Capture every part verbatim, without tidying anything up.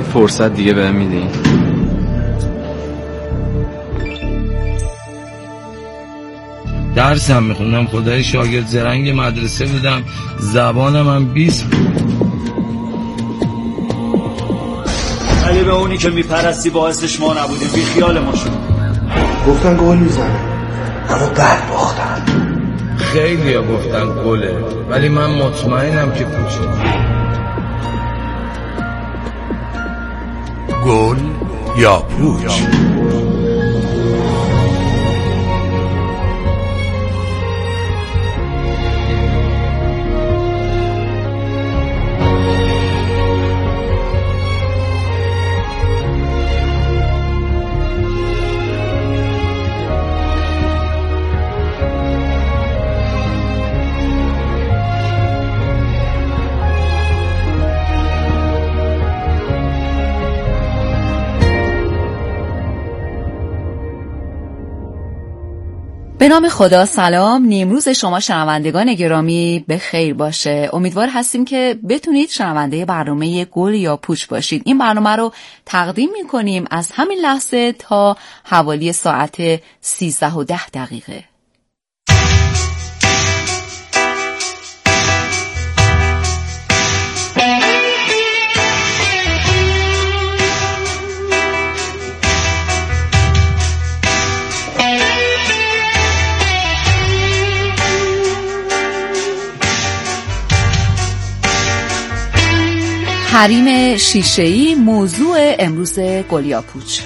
فرصت دیگه بهم میدین؟ درسم میخوندم، خدای شاگرد زرنگ مدرسه بودم، زبانم هم بیست بود. علی به اونی که میپرستی باعثش ما نبودیم، بی خیال ما شد. گفتن گل میزنه اما بد باختن. خیلی ها گفتن گله، ولی من مطمئنم که پوچه. گل یا پوچ؟ به نام خدا. سلام، نیمروز شما شنوندگان گرامی به خیر باشه. امیدوار هستیم که بتونید شنونده برنامه گل یا پوچ باشید. این برنامه رو تقدیم می‌کنیم از همین لحظه تا حوالی ساعت سیزده و ده دقیقه. حریم شیشه‌ای موضوع امروز گل یا پوچ.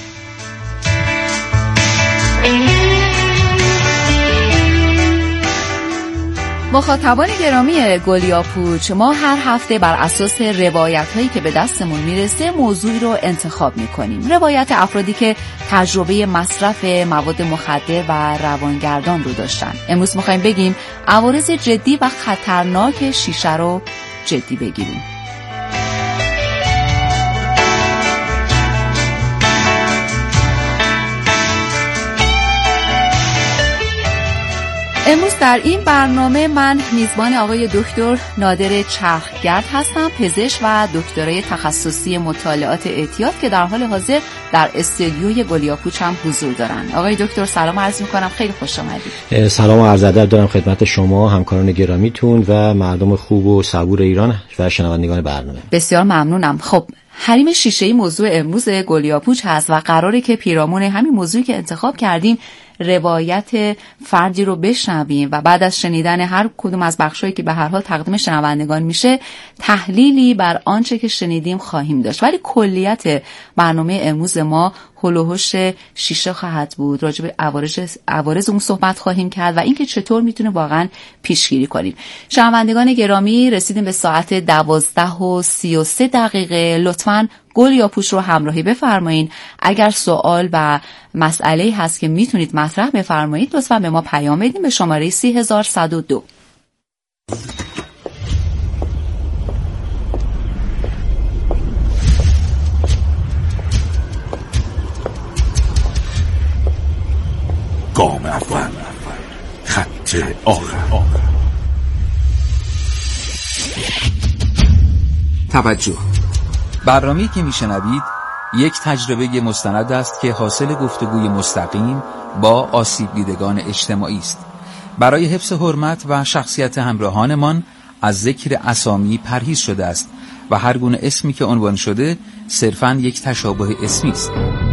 مخاطبان گرامی گل یا پوچ، ما هر هفته بر اساس روایت‌هایی که به دستمون میرسه موضوعی رو انتخاب می‌کنیم. روایت افرادی که تجربه مصرف مواد مخدر و روانگردان رو داشتن. امروز می‌خوایم بگیم عوارض جدی و خطرناک شیشه رو جدی بگیریم. امروز در این برنامه من میزبان آقای دکتر نادر چرخگرد هستم، پزشک و دکترای تخصصی مطالعات اعتیاد که در حال حاضر در استودیوی گل یا پوچ هم حضور دارن. آقای دکتر سلام عرض میکنم، خیلی خوش آمدید. سلام و عرض ادب دارم خدمت شما، همکاران گرامیتون و مردم خوب و صبور ایران و شنوندگان برنامه. بسیار ممنونم. خب حریم شیشه‌ای موضوع امروز گل یا پوچ هست و قراره که پیرامون همین موضوعی که انتخاب کردیم روایت فردی رو بشنویم و بعد از شنیدن هر کدوم از بخشایی که به هر حال تقدیم شنوندگان میشه تحلیلی بر آنچه که شنیدیم خواهیم داشت. ولی کلیت برنامه امروز ما هلوهوش شیشه خواهد بود. راجع به عوارض عوارض اون صحبت خواهیم کرد و اینکه چطور میتونه واقعا پیشگیری کنیم. شنوندگان گرامی، رسیدیم به ساعت دوازده و سی و سه دقیقه. لطفاً گل یا پوچ رو همراهی بفرمایید. اگر سوال و مسئله‌ای هست که میتونید مطرح بفرمایید لطفاً به ما پیام بدین به شماره سی هزار صد و دو. گام اول، خط آخر. توجه، برنامه‌ای که میشنوید یک تجربه مستند است که حاصل گفتگوی مستقیم با آسیب دیدگان اجتماعی است. برای حفظ حرمت و شخصیت همراهانمان از ذکر اسامی پرهیز شده است و هر گونه اسمی که عنوان شده صرفاً یک تشابه اسمی است.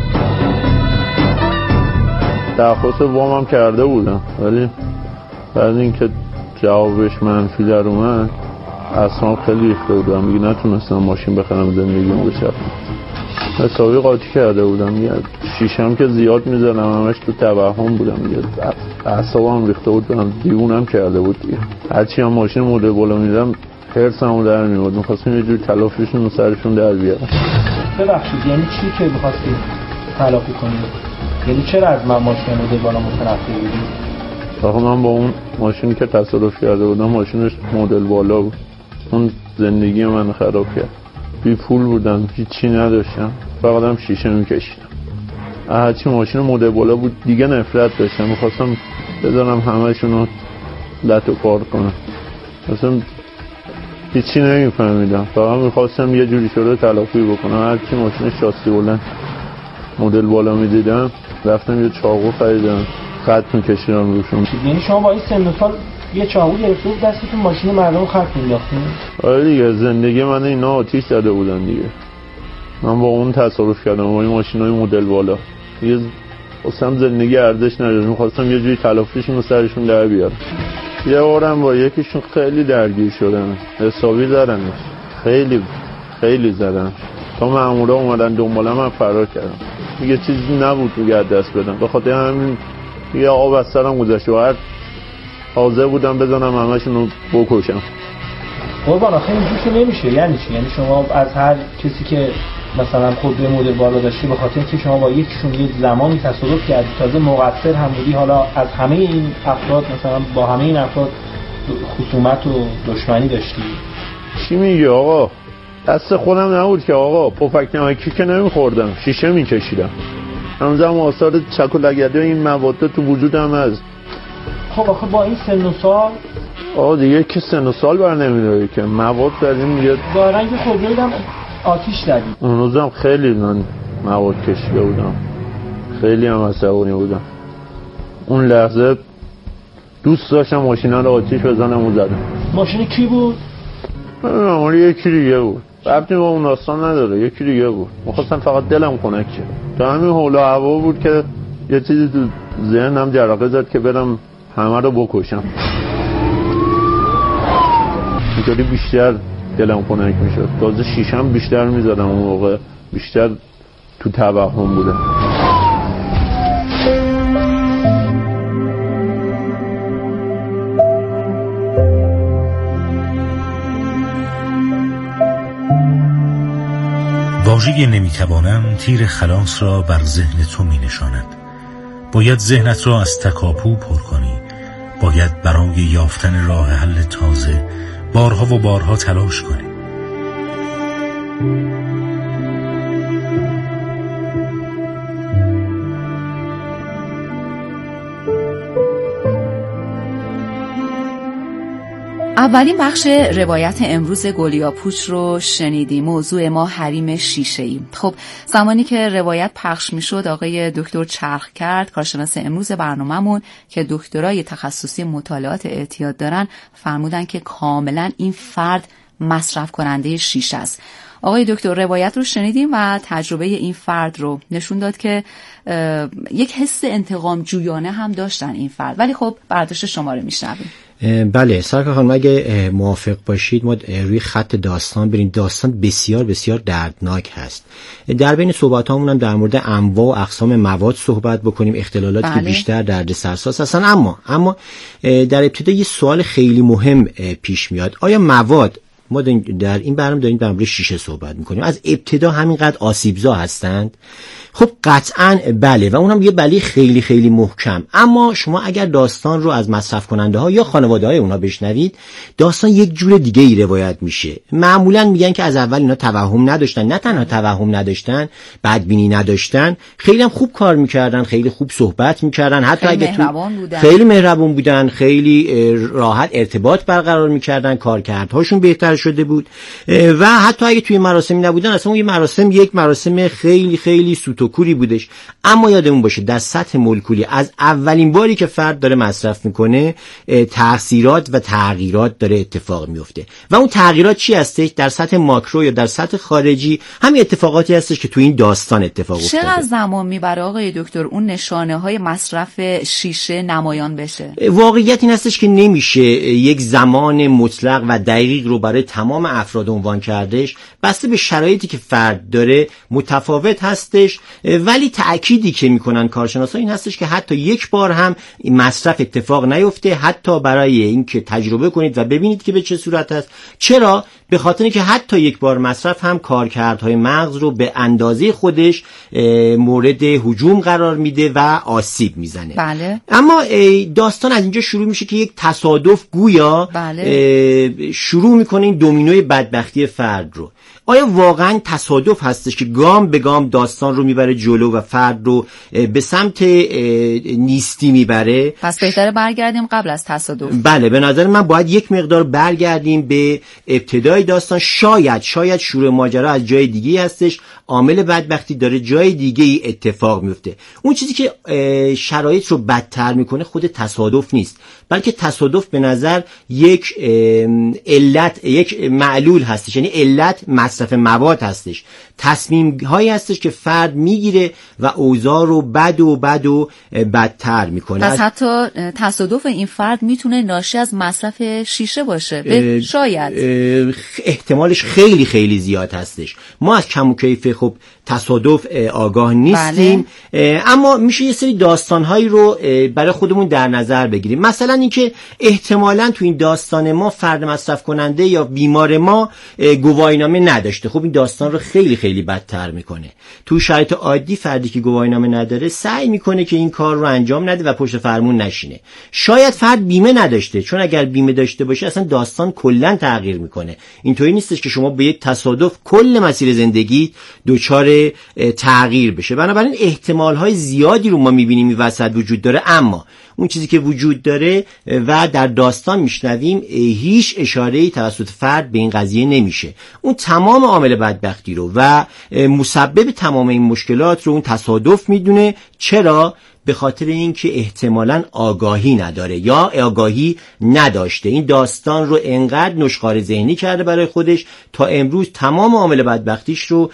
درخواست وامم کرده بودم ولی بعد اینکه جوابش منفی در اومد اصلا خیلی ریخته بودم، میگه نتونستم ماشین بخرم زندگیم بچرخونم. حسابی قاطی کرده بودم، میگه شیشم که زیاد میزنم همش تو توهم بودم، میگه اعصابم ریخته بود، بودم دیوونم کرده بود دیگه. هرچی هم ماشین مدل بالا میدم هرسمو در میاد، میخواستم یه جوری تلافیشون رو سرشون در بیارم. ببخشید یعنی چی که میخواستی تلافی کنی؟ یعنی چرا از من ماشین مدل بالا متنفر بودی؟ آخه من با اون ماشینی که تصادف کرده بودم ماشینش مدل بالا بود، اون زندگی من خراب کرد. بی پول بودم، هیچی نداشتم، فقط هم شیشه میکشیدم. هرچی ماشین مدل بالا بود دیگه نفرت داشتم، میخواستم بذارم همه شونو لط و پار کنم. مثلا هیچی نمیفهمیدم، فقط میخواستم یه جوری شده تلافی بکنم. هر کی ماشین شاسی بلند مدل بالا میدیدم رفتم یه چاقو خریدم خط میکشیدم روشون. یعنی شما با این سن و سال یه چاقو گرفته بود دستتون ماشین مردم خط مینداختین؟ آره دیگه، زندگی من اینا آتیش زده بودن دیگه. من با اون تصارف کردم با این ماشینای مدل بالا. یه اصلا زندگی ارزش نداشت، میخواستم یه جوری تلافیشون رو سرشون در بیارم. یه بارم با یکیشون خیلی درگیر شدم، حسابی زدنش، خیلی خیلی زدن تا مامورا اومدن دنبالم، من فرار کردم. دیگه چیزی نبود دیگه دست بدم، به خاطر همین یه آب از سرم گذشت و هر حاضر بودم بزنم همشون رو بکشم. قربان آخه اینجور که نمیشه. یعنی چی؟ یعنی شما از هر کسی که مثلا خودروی مدل بالا داشته به خاطر اینکه شما با یکیشون یه زمانی تصادف کردید، تازه مقصر هم بودی، حالا از همه این افراد مثلا با همه این افراد خصومت و دشمنی داشتی؟ چی میگی آقا؟ دست خودم نبود که آقا، پفک نمکی که نمیخوردم، شیشه میکشیدم. همزم آثار چک و لگده این مواد تو وجودم هست. خب آخه با این سن و سال آقا دیگه که سن و سال بر نمیداره که مواد داریم دیگه. دارن که خودروی هم آتیش زدید. اون روزم خیلی من مواد کشیده بودم، خیلی هم عصبانی بودم. اون لحظه دوست داشتم ماشینا رو آتیش بزنم و زدم. ماشین کی بود؟ معمولی یکی دیگه بود، ربطی با اون داستان نداره، یکی دیگه بود. میخواستم فقط دلم خنک شه. تا همین حول و هوا بود که یه چیزی تو ذهنم جرقه زد که برم همه رو بکشم. اینطوری بیشتر دلم خنک میشد. تازه شیشم بیشتر میزدم اون موقع، بیشتر تو توهم بودم. واژه نمیتوانم تیر خلاص را بر ذهن تو می نشاند. باید ذهنت را از تکاپو پر کنی. باید برای یافتن راه حل تازه بارها و بارها تلاش کنی. اولین بخش روایت امروز گلیاپوچ رو شنیدیم. موضوع ما حریم شیشه‌ای. خب زمانی که روایت پخش میشد آقای دکتر چرخکرد، کارشناس امروز برنامه‌مون که دکترای تخصصی مطالعات اعتیاد دارن، فرمودن که کاملا این فرد مصرف کننده شیشه است. آقای دکتر روایت رو شنیدیم و تجربه این فرد رو نشون داد که یک حس انتقام جویانه هم داشتن این فرد. ولی خب برداشت شما رو میشنویم. بله سرکار خانم، اگه موافق باشید ما روی خط داستان بریم. داستان بسیار بسیار دردناک هست. در بین صحبتامون هم در مورد انواع و اقسام مواد صحبت بکنیم، اختلالاتی بله. که بیشتر دردسرساز هستن. اما اما در ابتدا یه سوال خیلی مهم پیش میاد. آیا مواد، ما در این برنامه داریم در مورد شیشه صحبت میکنیم، از ابتدا همینقدر آسیبزا هستند؟ خب قطعاً بله، و اونم یه بله خیلی خیلی محکم. اما شما اگر داستان رو از مصرف کننده ها یا خانواده های اونا بشنوید، داستان یک جور دیگه ای روایت میشه. معمولاً میگن که از اول اینا توهم نداشتن. نه تنها توهم نداشتن، بدبینی نداشتن، خیلی هم خوب کار میکردن، خیلی خوب صحبت میکردن، حتی خیلی اگه مهربان بودن. خیلی مهربون بودن، خیلی راحت ارتباط برقرار میکردن، کارکردهاشون بهتر شده بود. و حتی اگه توی مراسمی نبودن، اصلا اون مراسم یک مراسم خیلی خیلی سوتوکوری بودش. اما یادمون باشه در سطح مولکولی از اولین باری که فرد داره مصرف میکنه تاثیرات و تغییرات داره اتفاق میفته. و اون تغییرات چی هستش؟ در سطح ماکرو یا در سطح خارجی همین اتفاقاتی هستش که تو این داستان اتفاق افتاده. چقدر زمان میبره آقای دکتر اون نشانه های مصرف شیشه نمایان بشه؟ واقعیت این هستش که نمیشه یک زمان مطلق و دقیق رو برای تمام افراد عنوان کردش. بسته به شرایطی که فرد داره متفاوت هستش. ولی تأکیدی که میکنن کارشناسا این هستش که حتی یک بار هم مصرف اتفاق نیفته، حتی برای اینکه تجربه کنید و ببینید که به چه صورت است. چرا؟ به خاطر اینکه حتی یک بار مصرف هم کارکردهای مغز رو به اندازه خودش مورد هجوم قرار میده و آسیب میزنه. بله. اما داستان از اینجا شروع میشه که یک تصادف گویا بله. شروع میکنه این این دومینوی بدبختی فرد رو. آیا واقعا تصادف هستش که گام به گام داستان رو میبره جلو و فرد رو به سمت نیستی میبره؟ پس بهتره برگردیم قبل از تصادف. بله، به نظر من باید یک مقدار برگردیم به ابتدای داستان. شاید شاید شروع ماجرا از جای دیگه هستش، عامل بدبختی داره جای دیگه ای اتفاق میفته. اون چیزی که شرایط رو بدتر میکنه خود تصادف نیست، بلکه تصادف به نظر یک علت، یک معلول هستش، یعنی علت مصرف مواد هستش، تصمیم هایی هستش که فرد میگیره و اوضاع رو بد و بد و بدتر میکنه. پس حتی تصادف این فرد میتونه ناشی از مصرف شیشه باشه. به شاید احتمالش خیلی خیلی زیاد هستش. ما از کم و کیف خب تصادف آگاه نیستیم. بله. اما میشه یه سری داستانهایی رو برای خودمون در نظر بگیریم. مثلا اینکه احتمالاً تو این داستان ما فرد مصرف کننده یا بیمار ما گواهینامه نداشته. خب این داستان رو خیلی خیلی بدتر میکنه. تو شرایط عادی فردی که گواهینامه نداره سعی میکنه که این کار رو انجام نده و پشت فرمون نشینه. شاید فرد بیمه نداشته، چون اگر بیمه داشته باشه اصلا داستان کلا تغییر میکنه. اینطوری نیستش که شما به یک تصادف کل مسیر زندگی دچار تغییر بشه. بنابراین احتمال‌های زیادی رو ما می‌بینیم این وسط وجود داره، اما اون چیزی که وجود داره و در داستان میشنویم هیچ اشاره‌ای توسط فرد به این قضیه نمیشه. اون تمام عامل بدبختی رو و مسبب تمام این مشکلات رو اون تصادف میدونه. چرا؟ به خاطر اینکه احتمالاً آگاهی نداره یا آگاهی نداشته. این داستان رو انقدر نشخوار ذهنی کرده برای خودش تا امروز تمام عامل بدبختیش رو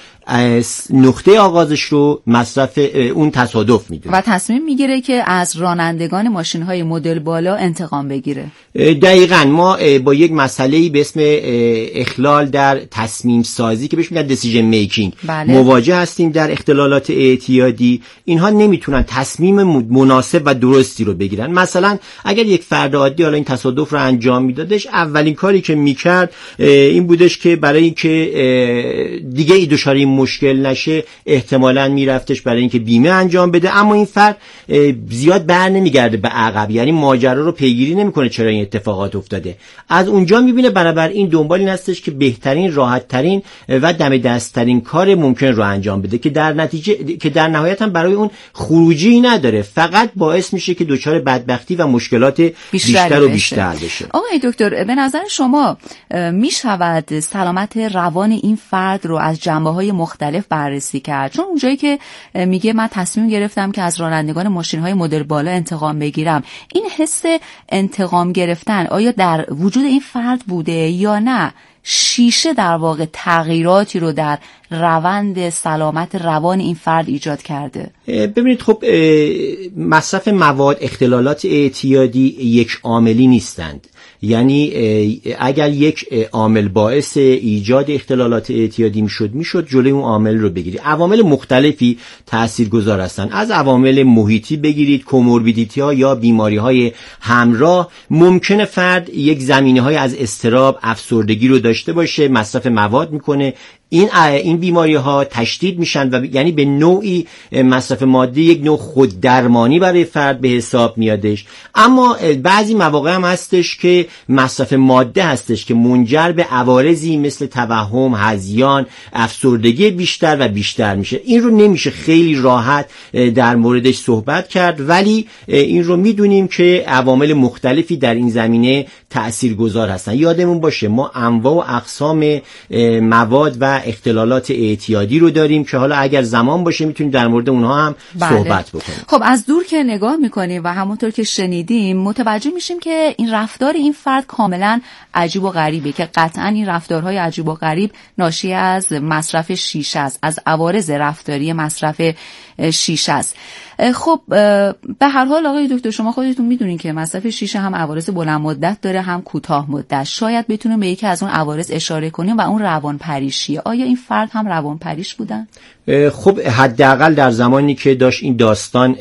نقطه آغازش رو مصرف اون تصادف میدونه و تصمیم میگیره که از رانندگان ماشین‌های مدل بالا انتقام بگیره. دقیقاً ما با یک مسئله‌ای به اسم اخلال در تصمیم سازی که بهش میگن دیسیژن میکینگ بله. مواجه هستیم در اختلالات اعتیادی. اینها نمیتونن تصمیم مناسب و درستی رو بگیرن. مثلا اگر یک فرد عادی حالا این تصادف رو انجام میدادش، اولین کاری که میکرد این بودش که برای اینکه دیگه ای دچار این مشکل نشه احتمالاً میرفتش برای اینکه بیمه انجام بده. اما این فرد زیاد بر نمیگرده به عقب، یعنی ماجرا رو پیگیری نمیکنه چرا این اتفاقات افتاده. از اونجا میبینه بنابراین دنبال این هستش که بهترین، راحت ترین و دم دست ترین کار ممکن رو انجام بده که در نتیجه که در نهایت هم برای اون خروجی نداره، فقط باعث میشه که دچار بدبختی و مشکلات بیشتر و بیشتر بشه. آقای دکتر، به نظر شما میشود سلامت روان این فرد رو از جنبه‌های مختلف بررسی کرد؟ چون اونجایی که میگه من تصمیم گرفتم که از رانندگان ماشین‌های مدل بالا انتقام بگیرم، این حس انتقام گرفتن آیا در وجود این فرد بوده یا نه شیشه در واقع تغییراتی رو در روند سلامت روان این فرد ایجاد کرده؟ ببینید خب مصرف مواد، اختلالات اعتیادی یک عاملی نیستند. یعنی اگر یک عامل باعث ایجاد اختلالات اعتیادی میشد میشد جلوی اون عامل رو بگیرید. عوامل مختلفی تاثیرگذار هستند. از عوامل محیطی بگیرید، کوموربیدیتی ها یا بیماری های همراه. ممکنه فرد یک زمینه های از اضطراب، افسردگی رو داشته باشه، مصرف مواد میکنه، این این بیماری ها تشدید میشن و یعنی به نوعی مصرف ماده یک نوع خوددرمانی برای فرد به حساب میادش. اما بعضی مواقع هم هستش که مصرف ماده هستش که منجر به عوارضی مثل توهم، هذیان، افسردگی بیشتر و بیشتر میشه. این رو نمیشه خیلی راحت در موردش صحبت کرد، ولی این رو میدونیم که عوامل مختلفی در این زمینه تاثیرگذار هستن. یادمون باشه ما انواع و اقسام مواد و اختلالات اعتیادی رو داریم که حالا اگر زمان باشه میتونیم در مورد اونها هم بله. صحبت بکنیم. خب از دور که نگاه میکنیم و همونطور که شنیدیم متوجه میشیم که این رفتار این فرد کاملا عجیب و غریبه که قطعا این رفتارهای عجیب و غریب ناشی از مصرف شیشه است، از عوارض رفتاری مصرف شیشه است. خب به هر حال آقای دکتر شما خودتون میدونین که مصرف شیشه هم عوارض بلند مدت داره هم کوتاه مدت. شاید بتونیم به یکی از اون عوارض اشاره کنیم و اون روانپریشیه. آیا این فرد هم روانپریش بودن؟ خب حداقل در زمانی که داشت این داستان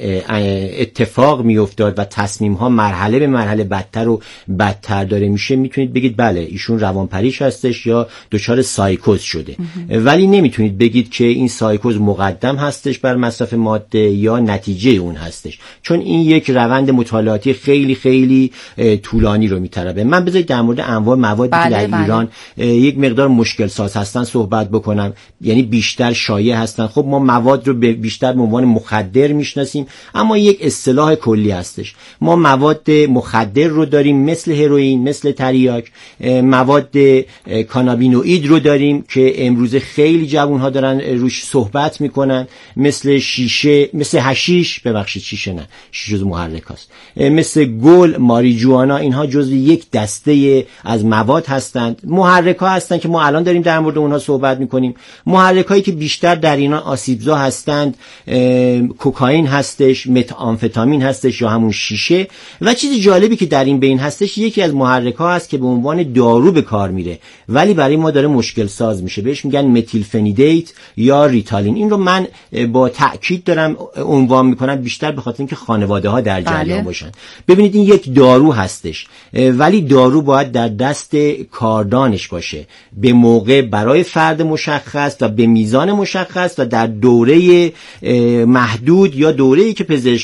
اتفاق میافتاد و تصمیم ها مرحله به مرحله بدتر و بدتر داره میشه میتونید بگید بله ایشون روانپریش هستش یا دچار سایکوز شده. ولی نمیتونید بگید که این سایکوز مقدم هستش بر مصرف ماده یا نتیجه اون هستش، چون این یک روند مطالعاتی خیلی خیلی طولانی رو میطلبه. عربه. من بذارید در مورد انواع موادی بله، که در بله. ایران یک مقدار مشکل ساز هستن صحبت بکنم، یعنی بیشتر شایع هستن. خب ما مواد رو بیشتر به عنوان مخدر میشناسیم، اما یک اصطلاح کلی هستش. ما مواد مخدر رو داریم مثل هروئین، مثل تریاک، مواد کانابینوئید رو داریم که امروز خیلی جوان‌ها دارن روش صحبت میکنن، مثل شیشه، مثل حشیش، ببخشید شیشه نه، شیشه جزو محرکاست، مثل گل، ماریجوانا. اینها جزو یک دسته از مواد هستند، محرک‌ها هستند که ما الان داریم در مورد اونها صحبت میکنیم. محرک‌هایی که بیشتر در اینا آسیبزا هستند کوکائین هستش، متآمفتامین هستش یا همون شیشه. و چیز جالبی که در این بین هستش، یکی از محرک‌ها هست که به عنوان دارو به کار میره ولی برای ما داره مشکل ساز میشه، بهش میگن متیل فنیدیت یا ریتالین. این رو من با تأکید دارم عنوان میکنم بیشتر به خاطر اینکه خانواده ها در جریان بله. باشن. ببینید این یک دارو هستش، ولی دارو باید در دست کاردانش باشه، به موقع، برای فرد مشخص و به میزان مشخص و در دوره محدود یا دوره‌ای که پزشک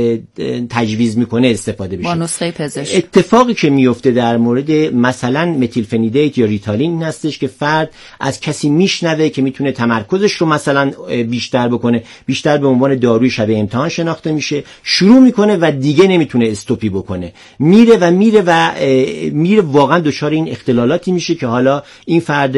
تجویز میکنه استفاده بشه. با نسخه پزشک. اتفاقی که میفته در مورد مثلا متیل فنیدیت یا ریتالین این هستش که فرد از کسی میشنوه که میتونه تمرکزش رو مثلا بیشتر بکنه، بیشتر به عنوان داروی شبیه امتحان شناخته میشه، شروع میکنه و دیگه نمیتونه استوپی بکنه، میره و میره و میره واقعا دچار این اختلالاتی میشه که حالا این فرد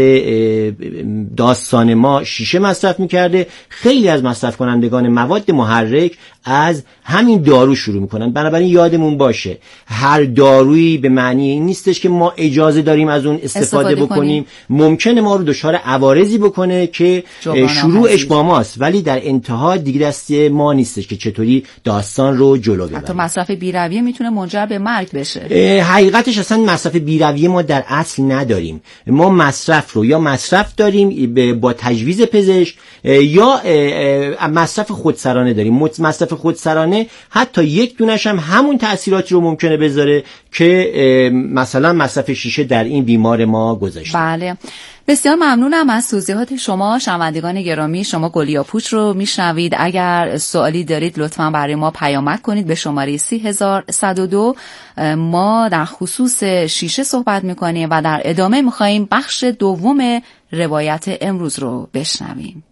داستان ما شیشه مصرف میکرده. خیلی از مصرف کنندگان مواد محرک از همین دارو شروع میکنن. بنابراین یادمون باشه هر دارویی به معنی این نیستش که ما اجازه داریم از اون استفاده, استفاده بکنیم. ممکنه ما رو دچار عوارضی بکنه که شروعش با ماست، ولی در انتها دیگه دست ما نیستش که چطوری داستان رو جلو ببریم. حتی مصرف بی‌رویه میتونه منجر به مرگ بشه. حقیقتش اصلا مصرف بی‌رویه ما در اصل نداریم. ما مصرف رو یا مصرف داریم با تجویز پزشک یا مصرف خودسرانه داریم. مصرف خودسرانه حتی یک دونش هم همون تأثیراتی رو ممکنه بذاره که مثلا مصرف شیشه در این بیمار ما گذاشته. بله، بسیار ممنونم از توضیحات شما. شنوندگان گرامی، شما گلیاپوچ رو میشنوید. اگر سوالی دارید لطفاً برای ما پیامک کنید به شماره سی هزار و صد و دو. ما در خصوص شیشه صحبت میکنیم و در ادامه میخواییم بخش دوم روایت امروز رو بشنویم.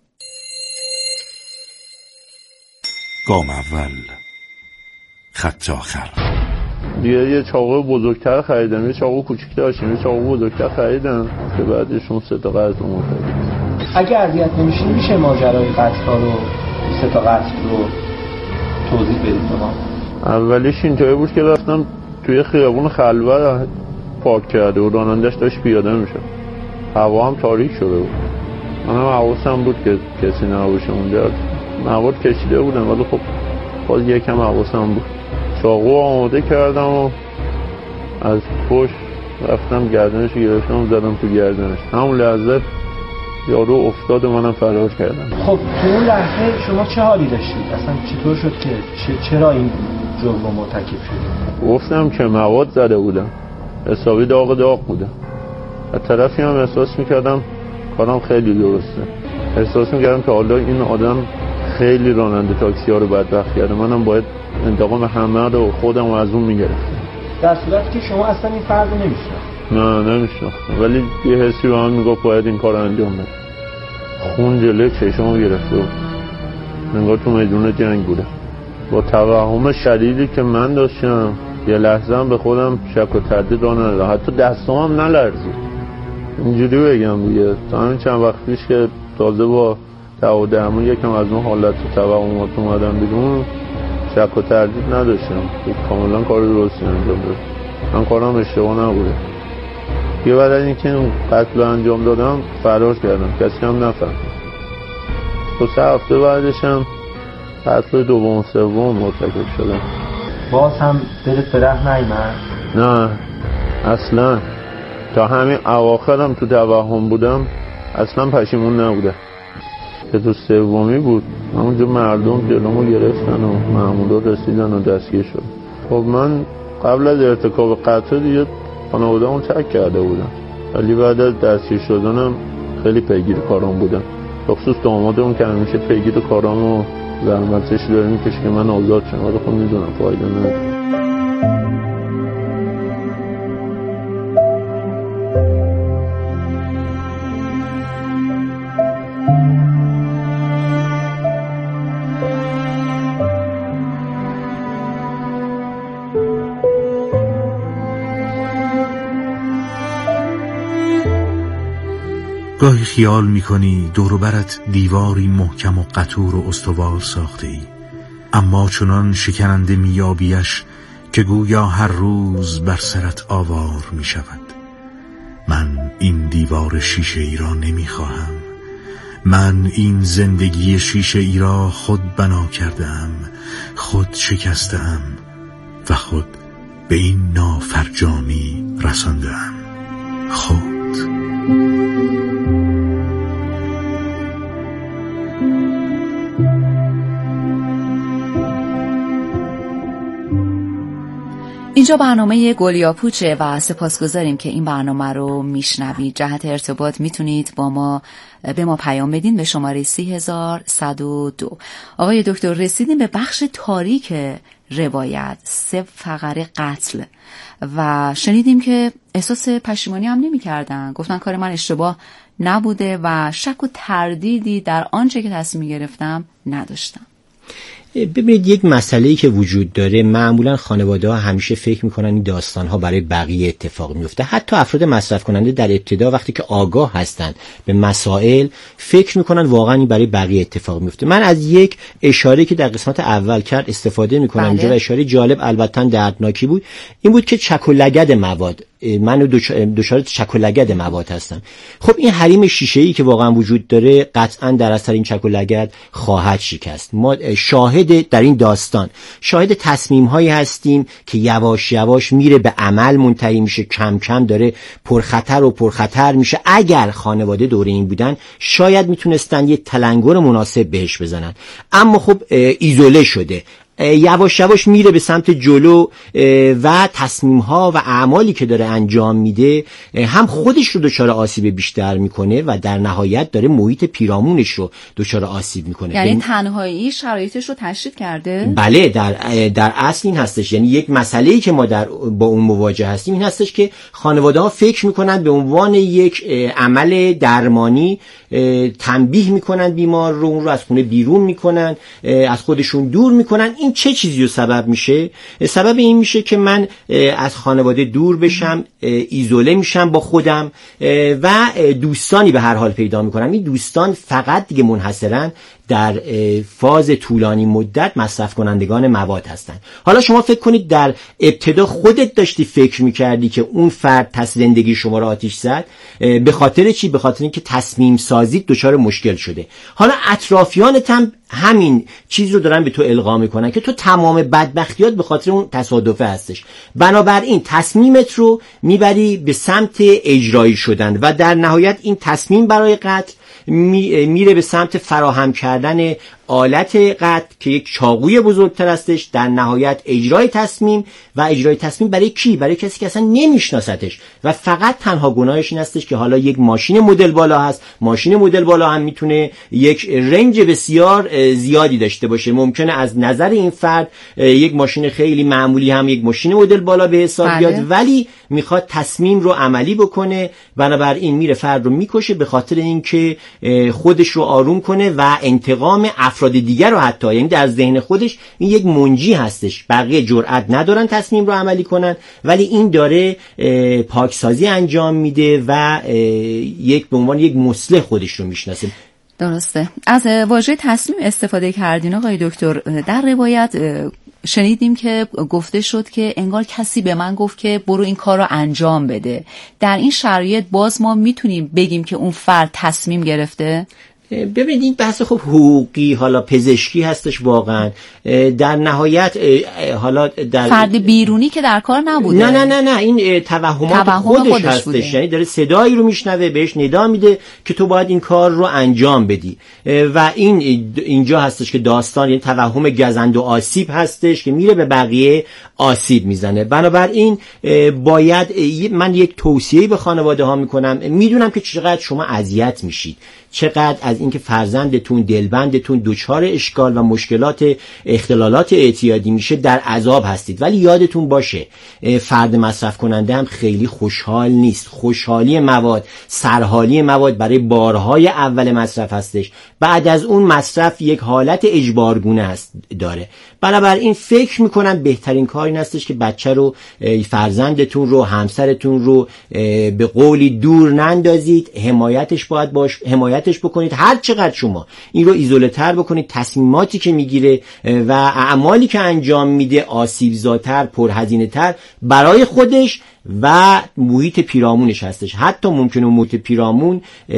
گام اول، خط آخر. دیگه یه چاقو بزرگتر خریدم، یه چاقو کوچیک داشتم، یه چاقو بزرگتر خریدم که بعدشون سه تا قطع رو خریدم. اگه اذیت نمیشین میشه ماجرای قطع ها رو، سه تا قطع رو توضیح بدید به ما؟ اولیش اینطوری بود که رفتم توی خیابون خلوت پارک کرده و رانندش داشت پیاده میشه، هوا هم تاریک شده بود. منم حواسم بود که کسی نباشه اونجا، مواد کشیده بودم ولی خب باز یکم حواسم بود. چاقو آماده کردم و از پشت رفتم گردنش گرفتم زدم تو گردنش. همون لحظه یارو افتاد و منم فرار کردم. خب تو اون لحظه شما چه حالی داشتید؟ اصلا چطور شد که چرا این جرم رو مرتکب شدید؟ گفتم که مواد زده بودم، حسابی داغ داغ بودم. از طرفی هم احساس میکردم کارم خیلی درسته، احساس میکردم که حالا این آدم خیلی راننده تاکسی ها رو بدبخت کرده، منم باید انتقام همه رو خودم و از اون میگرفتم. در صورتی که شما اصلا این فرد رو نمیشناختید؟ نه نمیشناختم، ولی یه حسی به من میگفت باید این کار انجام بده. خون جلوی چشمو گرفته بود، انگار تو میدون جنگ بودم. با توهم شدیدی که من داشتم یه لحظه هم به خودم شک و تردید را ندادم، حتی دستام هم نلرزید. اینجوری بگم دیگه تا همین چند وقت پیش که تازه با تعادل یکم از اون حالت و توهمات اومدم بیرون، شک و تردید نداشتم که کاملا کار درستی انجام دادم. من کارم اشتباه نبوده. یه بعد از اینکه اون قتل انجام دادم فرار کردم، کسی هم نفهمید. تو سه هفته بعدش هم قتل دوم سوم مرتکب شدم. باز هم دلت به ره نیامد؟ نه اصلا، تا همین اواخرم تو توهم بودم، اصلا پشیمون نبودم. که تو سومی بود همونجا مردم جلومو گرفتن و مامورا رسیدن و دستگیر شد. خب من قبل از ارتکاب قتل دیگه خانواده‌مو ترک کرده بودم، ولی بعد از دستگیر شدنم خیلی پیگیر کارام بودم. بخصوص دامادمون که همیشه پیگیر کارامو زحمتش داره میکشه که من آزاد شم، ولی خب میدونم فایده نداره. گاهی خیال میکنی دور و برت دیواری محکم و قطور و استوار ساخته ای، اما چنان شکننده میابیش که گویا هر روز بر سرت آوار میشود. من این دیوار شیشه ای را نمیخواهم. من این زندگی شیشه ای را خود بنا کردم، خود شکستم و خود به این نافرجامی رساندم. خود اینجا برنامه گلیاپوچه و سپاسگزاریم که این برنامه رو میشنوید. جهت ارتباط میتونید با ما به ما پیام بدین به شماره سی هزار و صد و دو. آقای دکتر، رسیدیم به بخش تاریک روایت، سه فقره قتل، و شنیدیم که احساس پشیمانی هم نمی کردن. گفتن کار من اشتباه نبوده و شک و تردیدی در آنچه که تصمیم گرفتم نداشتم. ببینید، یک مسئله‌ای که وجود داره، معمولا خانواده‌ها همیشه فکر می‌کنن این داستان‌ها برای بقیه اتفاق میفته. حتی افراد مصرف کننده در ابتدا وقتی که آگاه هستند به مسائل، فکر می‌کنن واقعا این برای بقیه اتفاق میفته. من از یک اشاره که در قسمت اول کرد استفاده می‌کنم اینجا، و اشاره جالب البته دردناکی بود، این بود که چک و لگد مواد، من دچار چک و لگد مواد هستم. خب این حریم شیشه‌ای که واقعا وجود داره قطعاً در اثر این چک و لگد خواهد شکست. ما شاهد در این داستان شاهد تصمیم هایی هستیم که یواش یواش میره به عمل منتهی میشه، کم کم داره پرخطر و پرخطر میشه. اگر خانواده دور این بودن شاید میتونستن یه تلنگر مناسب بهش بزنن، اما خب ایزوله شده، یواش یواش میره به سمت جلو و تصمیم‌ها و اعمالی که داره انجام میده هم خودش رو دچار آسیب بیشتر میکنه و در نهایت داره محیط پیرامونش رو دچار آسیب میکنه. یعنی تنهایی شرایطش رو تشدید کرده؟ بله، در در اصل این هستش. یعنی یک مسئله‌ای که ما در با اون مواجه هستیم این هستش که خانواده‌ها فکر میکنن به عنوان یک عمل درمانی تنبیه میکنن بیمار رو، اون رو از خونه بیرون میکنن، از خودشون دور میکنن. این چه چیزی رو سبب میشه؟ سبب این میشه که من از خانواده دور بشم، ایزوله میشم با خودم و دوستانی به هر حال پیدا میکنم. این دوستان فقط دیگه منحصرن در فاز طولانی مدت مصرف کنندگان مواد هستن. حالا شما فکر کنید در ابتدا خودت داشتی فکر میکردی که اون فرد پس زندگی شما رو آتیش زد، به خاطر چی؟ به خاطر اینکه تصمیم سازیت دچار مشکل شده. حالا اطرافیانت هم همین چیز رو دارن به تو القا میکنن که تو تمام بدبختیات به خاطر اون تصادفه هستش. بنابراین تصمیمت رو میبری به سمت اجرایی شدن و در نهایت این تصمیم برای قتل میره به سمت فراهم کردن آلت قتل که یک چاقوی بزرگتر هستش. در نهایت اجرای تصمیم و اجرای تصمیم برای کی؟ برای کسی که اصلا نمیشناستش و فقط تنها گناهش این هستش که حالا یک ماشین مدل بالا هست. ماشین مدل بالا هم میتونه یک رنج بسیار زیادی داشته باشه. ممکنه از نظر این فرد یک ماشین خیلی معمولی هم یک ماشین مدل بالا به حساب بیاد، ولی میخواد تصمیم رو عملی بکنه. بنابراین میره فرد رو میکشه به خاطر اینکه خودش رو آروم کنه و انتقام افراد دیگر رو، حتی یعنی در ذهن خودش این یک منجی هستش. بقیه جرئت ندارن تصمیم رو عملی کنن، ولی این داره پاکسازی انجام میده و یک به عنوان یک مصلح خودش رو میشناسه. درسته. از واژه تصمیم استفاده کردین آقای دکتر. در روایت شنیدیم که گفته شد که انگار کسی به من گفت که برو این کار رو انجام بده. در این شرایط باز ما میتونیم بگیم که اون فرد تصمیم گرفته؟ ببینید این بحث خب حقوقی حالا پزشکی هستش واقعا. در نهایت حالا در فرد بیرونی که در کار نبوده. نه نه نه نه این توهمات توهم خودش, خودش هستش بوده. یعنی داره صدایی رو میشنوه، بهش ندا میده که تو باید این کار رو انجام بدی و این اینجا هستش که داستان یعنی توهم گزند و آسیب هستش که میره به بقیه آسیب میزنه. بنابراین باید من یک توصیه‌ای به خانواده ها میکنم. میدونم که چقدر شما اذیت میشید، چقدر از اینکه فرزندتون، دلبندتون دچار اشکال و مشکلات اختلالات اعتیادی میشه در عذاب هستید. ولی یادتون باشه فرد مصرف کننده هم خیلی خوشحال نیست. خوشحالی مواد، سرحالی مواد برای بارهای اول مصرف هستش، بعد از اون مصرف یک حالت اجبارگونه هست داره. بنابراین فکر میکنم بهترین کار این هستش که بچه رو، فرزندتون رو، همسرتون رو به قولی دور نندازید، حمایتش باید باش حمایتش بکنید. هر چقدر شما این رو ایزوله تر بکنید، تصمیماتی که میگیره و اعمالی که انجام میده آسیبزاتر، پرهزینه تر برای خودش و محیط پیرامونش هستش. حتی ممکنه محیط پیرامون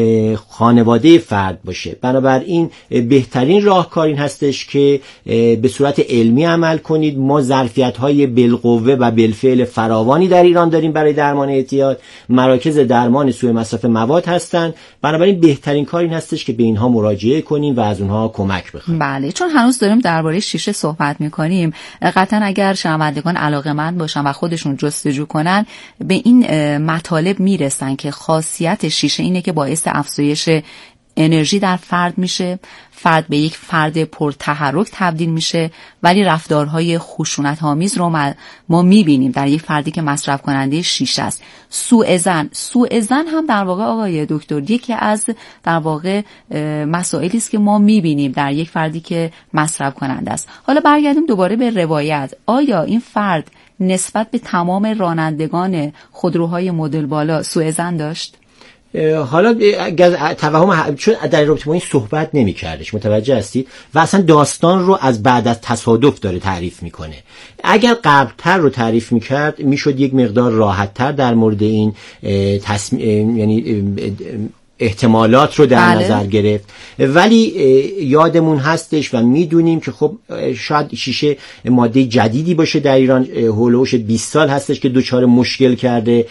خانواده فرد باشه. بنابراین بهترین راهکار این هستش که به صورت علمی عمل کنید. ما ظرفیت‌های بالقوه و بالفعل فراوانی در ایران داریم برای درمان اعتیاد. مراکز درمان سوء مصرف مواد هستند. بنابراین بهترین کار این هستش که به اینها مراجعه کنیم و از اونها کمک بخوایم. بله، چون هنوز داریم درباره شیشه صحبت می‌کنیم، قطعاً اگر شنوندگان علاقه‌مند باشن و خودشون جستجو کنن به این مطالب میرسن که خاصیت شیشه اینه که باعث افزایش انرژی در فرد میشه، فرد به یک فرد پرتحرک تبدیل میشه، ولی رفتارهای خشونت‌آمیز رو ما میبینیم در یک فردی که مصرف کننده شیشه است. سوء ظن، سوء ظن هم در واقع آقای دکتر یکی از در واقع مسائلی است که ما میبینیم در یک فردی که مصرف کننده است. حالا برگردیم دوباره به روایت. آیا این فرد نسبت به تمام رانندگان خودروهای مدل بالا سوء ظن داشت؟ حالا توهم، چون در رابطه با این صحبت نمی کردش، متوجه هستید؟ و اصلا داستان رو از بعد از تصادف داره تعریف میکنه. اگر قبلتر رو تعریف میکرد میشد یک مقدار راحتتر در مورد این تصمیم، یعنی احتمالات رو در بله. نظر گرفت. ولی یادمون هستش و میدونیم که خب شاید شیشه ماده جدیدی باشه در ایران، هولوش بیست سال هستش که دوچار مشکل کرده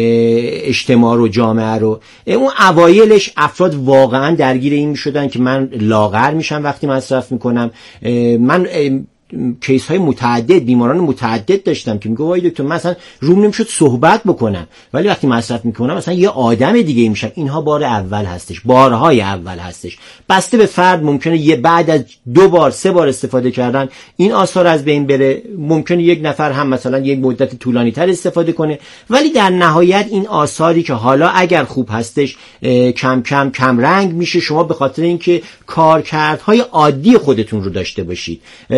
اجتماع رو، جامعه رو. اون اوایلش افراد واقعا درگیر این میشدن که من لاغر میشم وقتی مصرف میکنم. من کیس های متعدد، بیماران متعدد داشتم که میگه وای دکتر من اصلا روم نمیشد صحبت بکنم، ولی وقتی مصرف میکنم مثلا یه آدم دیگه میشم. اینها بار اول هستش، بارهای اول هستش. بسته به فرد ممکنه یه بعد از دو بار سه بار استفاده کردن این آثار از بین بره. ممکنه یک نفر هم مثلا یک مدت طولانی تر استفاده کنه، ولی در نهایت این آثاری که حالا اگر خوب هستش کم کم کم رنگ میشه. شما به خاطر اینکه کارکردهای عادی خودتون رو داشته باشید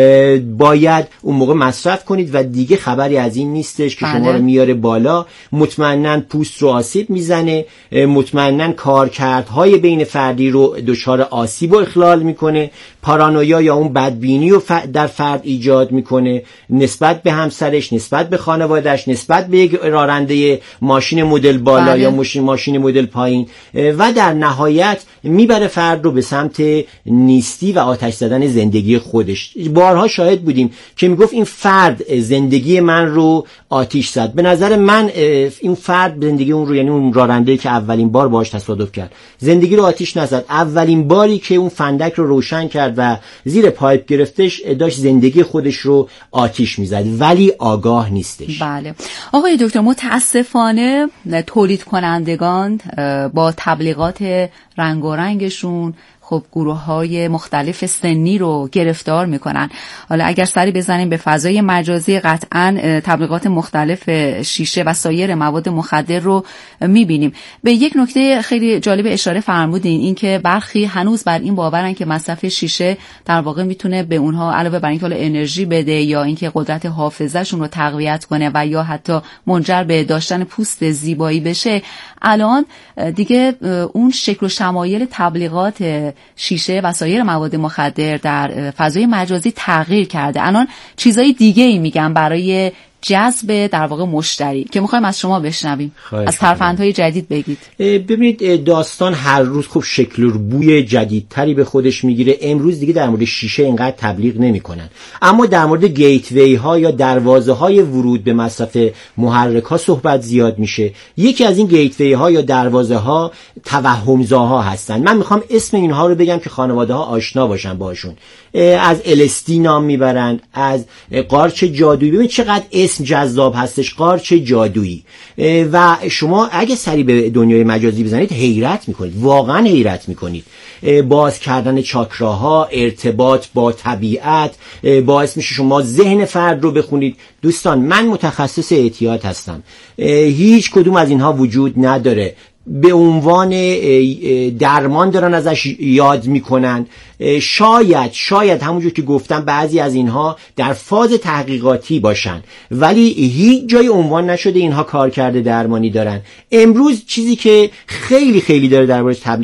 باید اون موقع مصرف کنید و دیگه خبری از این نیستش که بله. شما رو میاره بالا. مطمئناً پوست رو آسیب میزنه، مطمئناً کارکردهای بین فردی رو دچار آسیب و اخلال میکنه، پارانویا یا اون بدبینی رو در فرد ایجاد میکنه نسبت به همسرش، نسبت به خانوادهش، نسبت به یک راننده ماشین مدل بالا بله. یا ماشین ماشین مدل پایین، و در نهایت میبره فرد رو به سمت نیستی و آتش زدن زندگی خودش. بارها شاهد بودیم که میگفت این فرد زندگی من رو آتش زد. به نظر من این فرد زندگی اون رو، یعنی اون راننده که اولین بار باهاش تصادف کرد، زندگی رو آتش نزد. اولین باری که اون فندک رو روشن کرد و زیر پایپ گرفتش داشت زندگی خودش رو آتش میزد، ولی آگاه نیستش. بله آقای دکتر، متاسفانه تولید کنندگان با تبلیغات رنگارنگشون خب گروه های مختلف سنی رو گرفتار میکنن. حالا اگر سری بزنیم به فضای مجازی، قطعاً تبلیغات مختلف شیشه و سایر مواد مخدر رو میبینیم. به یک نکته خیلی جالب اشاره فرمودین، این که برخی هنوز بر این باورن که مصرف شیشه در واقع میتونه به اونها علاوه بر اینکه انرژی بده یا اینکه قدرت حافظه‌شون رو تقویت کنه و یا حتی منجر به داشتن پوست زیبایی بشه، الان دیگه اون شکل و شمایل تبلیغات شیشه و سایر مواد مخدر در فضای مجازی تغییر کرده. الان چیزای دیگه ای میگن برای جذب در واقع مشتری که میخوایم از شما بشنویم، از ترفندهای جدید بگید. ببینید داستان هر روز خوب شکل و بوی جدیدتری به خودش میگیره. امروز دیگه در مورد شیشه اینقدر تبلیغ نمیکنن، اما در مورد گیتوی ها یا دروازه های ورود به مصرف محرک ها صحبت زیاد میشه. یکی از این گیتوی ها یا دروازه ها توهمزاها هستن. من میخوام اسم اینها رو بگم که خانواده ها آشنا باشن باشون. از الستی نام میبرند، از قارچ جادویی. ببین چقدر اسم جذاب هستش، قارچ جادویی. و شما اگه سری به دنیای مجازی بزنید حیرت میکنید، واقعا حیرت میکنید. باز کردن چاکراها، ارتباط با طبیعت باعث میشه شما ذهن فرد رو بخونید. دوستان من متخصص اعتیاد هستم، هیچ کدوم از اینها وجود نداره. به عنوان درمان دارن ازش یاد میکنن. شاید شاید همونجور که گفتم بعضی از اینها در فاز تحقیقاتی باشن، ولی هیچ جای عنوان نشده اینها کارکرد درمانی دارن. امروز چیزی که خیلی خیلی داره دربارش تبلیغ